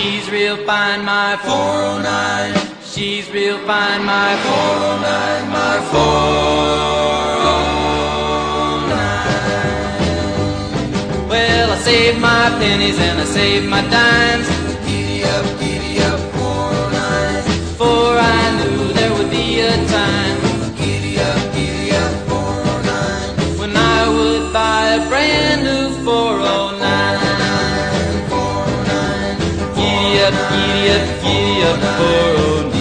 She's real fine, my 409. She's real fine, my 409, my 409. Well, I saved my pennies and I saved my dimes. Giddy up, 409. For I knew there would be a time. Giddy up, 409. When I would buy a brand new 409. 409. Giddy up, 409.